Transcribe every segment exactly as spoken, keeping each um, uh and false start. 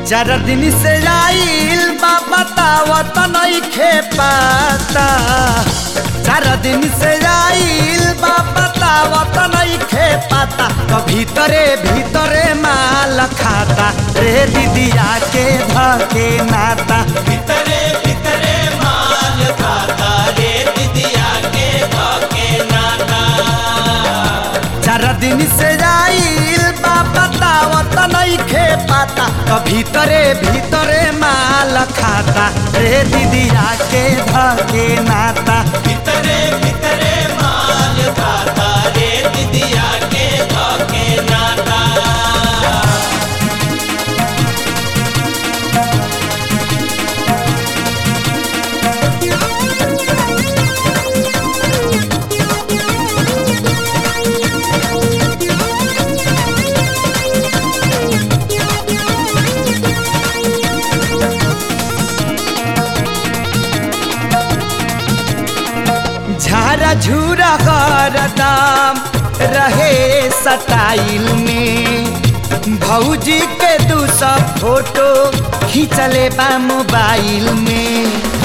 चार दिन से आइल बा बतावत नइखे पाता। चार दिन से आइल बा बतावत नइखे पाता। तो भीतरे भीतरे माल खाता रे दीदिया के धके नाता। भीतरे भीतरे माल खाता रे दीदिया के धके नाता। चार दिन से आइल बा बतावत नइखे पाता। तो भीतरे भीतरे माल खाता रे दीदिया के धके नाता। भीतरे भीतरे माल खाता रे दीदिया के धके नाता। झारा झूरा हरदम रहे स्टाइल में। भौजी के दू सौ फोटो खींचले बा मोबाइल में।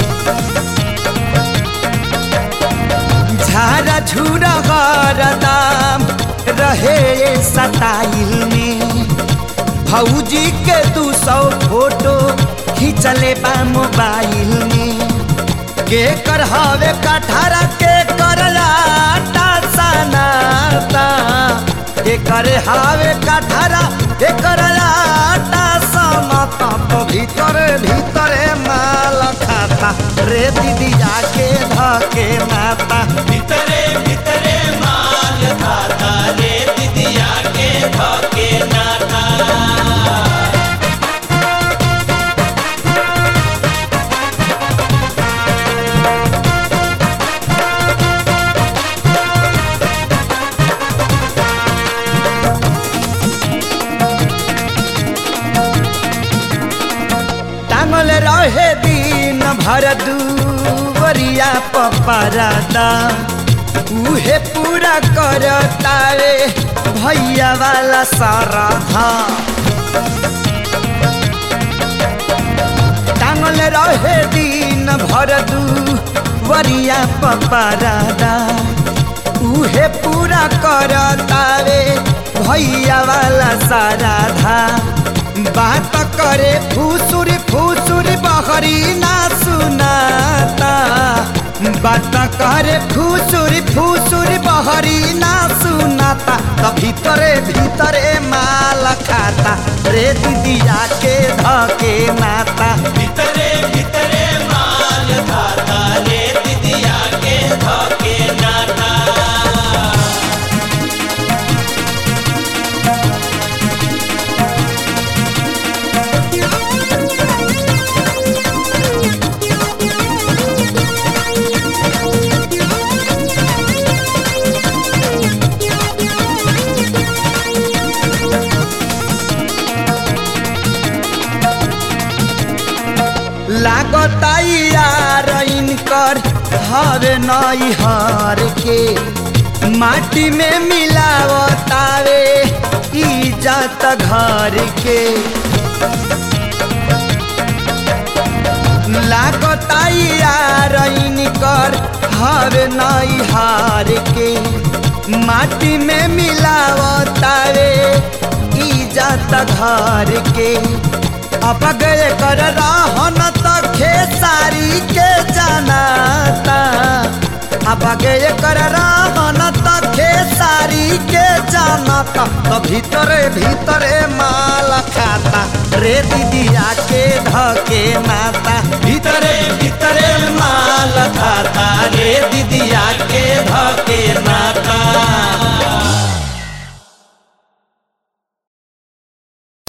झारा झूरा हरदम रहे स्टाइल में। भौजी के दू सौ फोटो खींचले बा मोबाइल में। के कर हवे कठारा के कर लाटा सनाता। के कर हवे कठारा के कर लाटा सनाता। तो भीतरे भीतरे माल खाता रे दीदिया के धके नाता। भीतरे भीतरे माल खाता रे दीदिया के धके नाता। टांगल रहे दिन भर दुवरिया पपरादा। उहे पूरा करता रे भैया वाला सारा था। टांगल रहे दिन भर दुवरिया पपरादा। उहे पूरा करता रे भैया वाला सारा था। बात करे फूसुरी फूसुरी बहरी ना सुनाता। बात करे फूसुरी फूसुरी बहरी ना सुनाता। तो भीतरे भीतरे माल खाता रे दीदिया के धके नाता। भीतरे भीतरे माल खाता रे दीदिया के धके नाता। लागता यार इनकर हवे नई हार के। माटी में मिलावतावे इज्जत घर के। लागता यार इनकर हवे नई हार के। माटी में मिलावतावे इज्जत घर के। अब गए कर रहन तो खेसारी के जनाता। अब गए कर रहन तो खेसारी के जनाता। तो भीतरे भीतरे माल खाता रे दीदिया के धके नाता। भीतरे भीतरे माल खाता रे दीदिया